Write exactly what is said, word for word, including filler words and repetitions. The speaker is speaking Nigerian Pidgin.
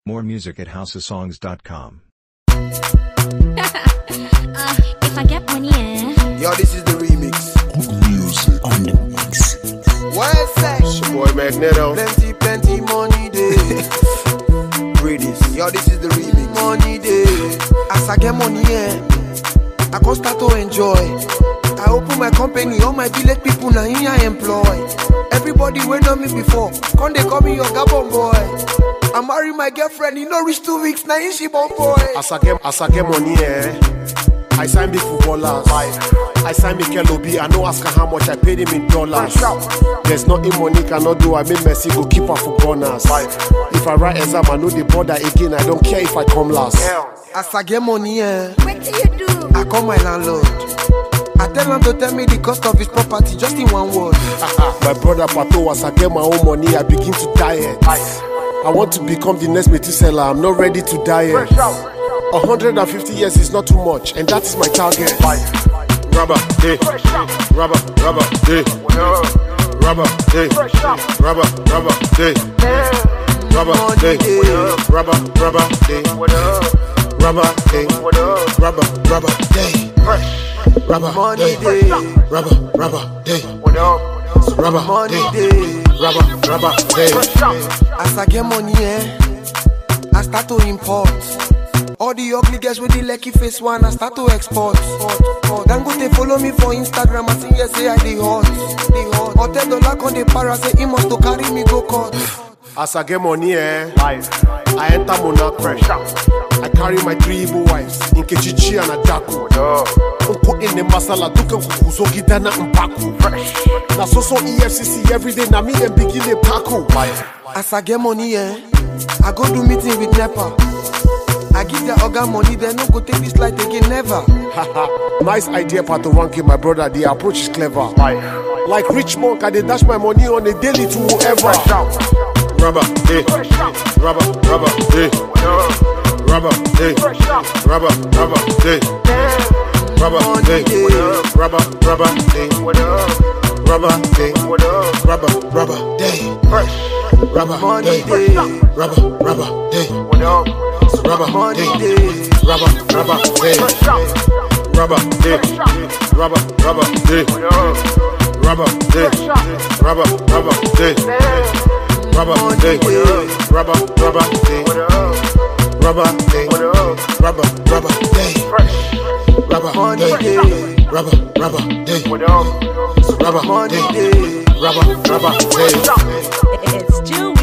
More music at house of songs dot com. uh, if I get money, yeah. Yo, this is the remix. Music on the mix. What's that? It's your boy Magneto. Plenty, plenty money day. Read this. Yo, this is the remix. Money day. As I get money, yeah, I can start to enjoy. I open my company, all my village people now here I employ. Everybody wait on me before, come they call me your Gabon boy. I marry my girlfriend, you know reach two weeks, now she born boy. As I get, as I get money, eh, I sign big footballers. I sign Mikel Obi, I know ask her how much I paid him in dollars. There's nothing money cannot do, I make Messi go keep her for corners. If I write exam, I know the border again, I don't care if I come last. As I get money, eh, What do you do? I call my landlord. I tell him to tell me the cost of his property just in one word. My brother Pato, as I get my own money, I begin to diet. I want to become the next Methuselah, I'm not ready to diet. one hundred fifty years is not too much, and that is my target. Rubber, day, rubber, rubber, day, rubber, day, rubber, rubber, day, rubber, day, rubber, rubber, day, rubber, day, rubber, rubber, day. Rubber Money day, day. rubber, rubber day, rubber Money day, day. rubber, rubber day. As I get money, eh, I start to import. All the ugly girls with the lucky face one, I start to export. Then go they follow me for Instagram, I say yes, say I the hot, the hot. Hotel dollar on the para, say he must to carry me go court. As I get money, eh, I enter Monaco. I carry my three Igbo wives in Kechichi and Adako. Unko in the masala, duke kukuzogi dana mpaku. Na so so E F C C every day, na me and begin the paku. As I get money, eh, I go do meeting with NEPA. I give the organ money, then no go take this light again, never. Nice idea, Patoranki, my brother. The approach is clever. Like rich monk, I dey dash my money on a daily to whoever. Rubber, day, rubber, rubber, day, rubber, day, rubber, rubber, day, rubber, day, rubber, rubber, day, rubber, day, rubber, rubber, day, rubber, Money day, day. rubber, rubber, day, rubber, Money day, day. rubber, rubber, day, rubber, day, rubber, rubber, day, rubber, day, rubber, rubber, day, rubber, day, rubber, rubber, day, rubber, day, rubber, rubber, day, rubber, Money day, day. rubber, rubber, day, rubber, Money day, day. rubber, rubber, day. It's June.